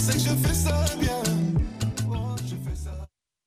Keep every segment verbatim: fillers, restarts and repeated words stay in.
sais que je fais ça bien. Oh, je fais ça.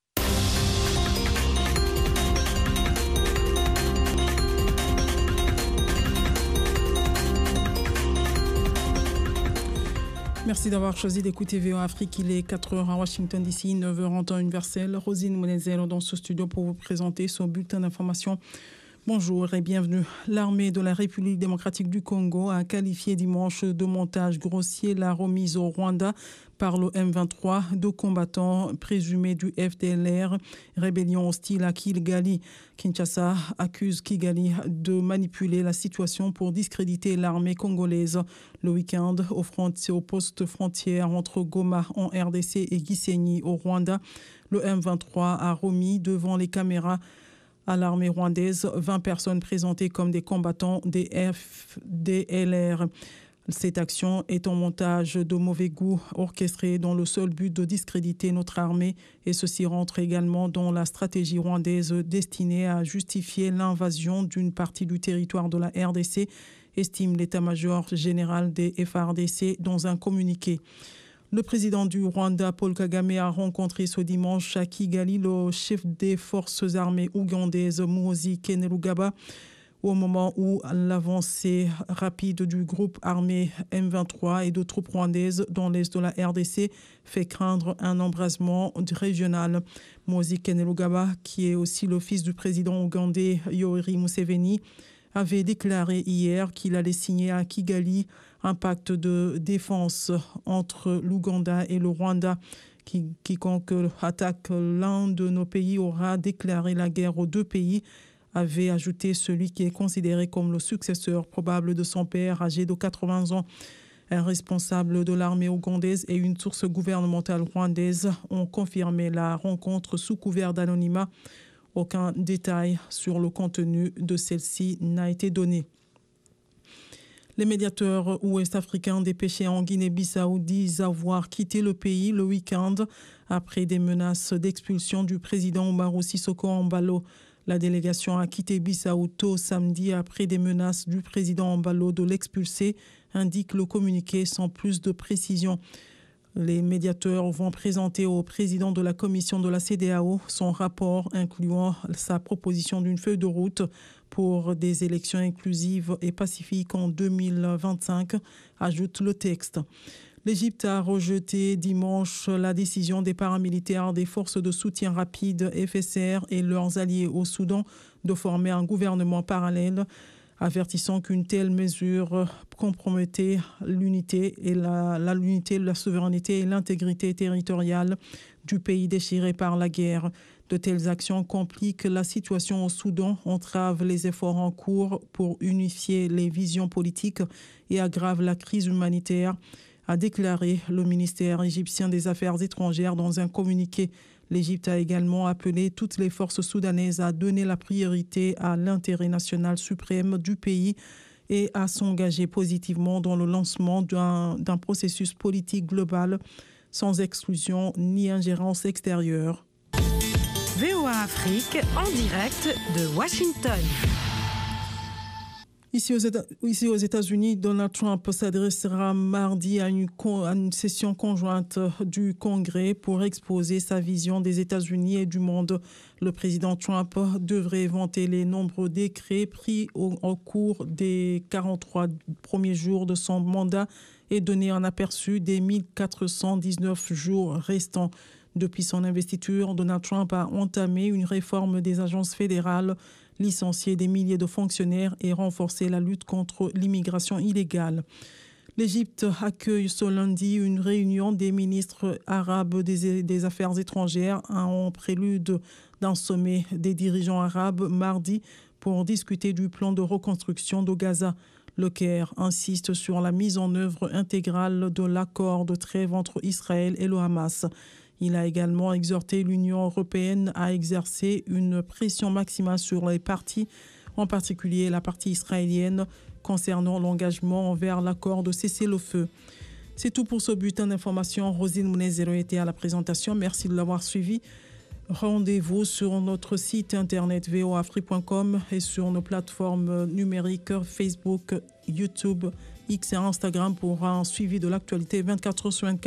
Merci d'avoir choisi d'écouter V O Afrique. Il est quatre heures à Washington D C, neuf heures en temps universel. Rosine Mounezel dans ce studio pour vous présenter son bulletin d'information. Bonjour et bienvenue. L'armée de la République démocratique du Congo a qualifié dimanche de montage grossier la remise au Rwanda par le M vingt-trois de combattants présumés du F D L R, rébellion hostile à Kigali. Kinshasa accuse Kigali de manipuler la situation pour discréditer l'armée congolaise. Le week-end, au, front, au poste frontière entre Goma en R D C et Gisenyi au Rwanda, le M vingt-trois a remis devant les caméras à l'armée rwandaise vingt personnes présentées comme des combattants des F D L R. Cette action est en montage de mauvais goût orchestré dans le seul but de discréditer notre armée, et ceci rentre également dans la stratégie rwandaise destinée à justifier l'invasion d'une partie du territoire de la R D C, estime l'état-major général des F A R D C dans un communiqué. Le président du Rwanda, Paul Kagame, a rencontré ce dimanche à Kigali le chef des forces armées ougandaises, Muhoozi Kainerugaba, au moment où l'avancée rapide du groupe armé M vingt-trois et de troupes rwandaises dans l'est de la R D C fait craindre un embrasement régional. Muhoozi Kainerugaba, qui est aussi le fils du président ougandais Yoweri Museveni, avait déclaré hier qu'il allait signer à Kigali un pacte de défense entre l'Ouganda et le Rwanda. Qui, quiconque attaque l'un de nos pays aura déclaré la guerre aux deux pays, avait ajouté celui qui est considéré comme le successeur probable de son père, âgé de quatre-vingts ans. Un responsable de l'armée ougandaise et une source gouvernementale rwandaise ont confirmé la rencontre sous couvert d'anonymat. Aucun détail sur le contenu de celle-ci n'a été donné. Les médiateurs ouest-africains dépêchés en Guinée-Bissau disent avoir quitté le pays le week-end après des menaces d'expulsion du président Umaru Sissoco Embalo. La délégation a quitté Bissau tôt samedi après des menaces du président Embalo de l'expulser, indique le communiqué sans plus de précision. Les médiateurs vont présenter au président de la commission de la C E D E A O son rapport incluant sa proposition d'une feuille de route pour des élections inclusives et pacifiques en deux mille vingt-cinq, ajoute le texte. L'Égypte a rejeté dimanche la décision des paramilitaires des forces de soutien rapide F S R et leurs alliés au Soudan de former un gouvernement parallèle, avertissant qu'une telle mesure compromettait l'unité et la, la, l'unité, la souveraineté et l'intégrité territoriale du pays déchiré par la guerre. De telles actions compliquent la situation au Soudan, entravent les efforts en cours pour unifier les visions politiques et aggravent la crise humanitaire, a déclaré le ministère égyptien des Affaires étrangères dans un communiqué. L'Égypte a également appelé toutes les forces soudanaises à donner la priorité à l'intérêt national suprême du pays et à s'engager positivement dans le lancement d'un, d'un processus politique global sans exclusion ni ingérence extérieure. V O A Afrique en direct de Washington. Ici aux, États, ici aux États-Unis, Donald Trump s'adressera mardi à une, à une session conjointe du Congrès pour exposer sa vision des États-Unis et du monde. Le président Trump devrait vanter les nombreux décrets pris au, au cours des quarante-trois premiers jours de son mandat et donner un aperçu des mille quatre cent dix-neuf jours restants. Depuis son investiture, Donald Trump a entamé une réforme des agences fédérales, licencié des milliers de fonctionnaires et renforcé la lutte contre l'immigration illégale. L'Égypte accueille ce lundi une réunion des ministres arabes des, des Affaires étrangères en prélude d'un sommet des dirigeants arabes mardi pour discuter du plan de reconstruction de Gaza. Le Caire insiste sur la mise en œuvre intégrale de l'accord de trêve entre Israël et le Hamas. Il a également exhorté l'Union européenne à exercer une pression maximale sur les parties, en particulier la partie israélienne, concernant l'engagement envers l'accord de cessez-le-feu. C'est tout pour ce bulletin d'information. Rosine Mounezero était à la présentation. Merci de l'avoir suivi. Rendez-vous sur notre site internet v o afrique point com et sur nos plateformes numériques Facebook, YouTube, X et Instagram pour un suivi de l'actualité vingt-quatre heures sur vingt-quatre.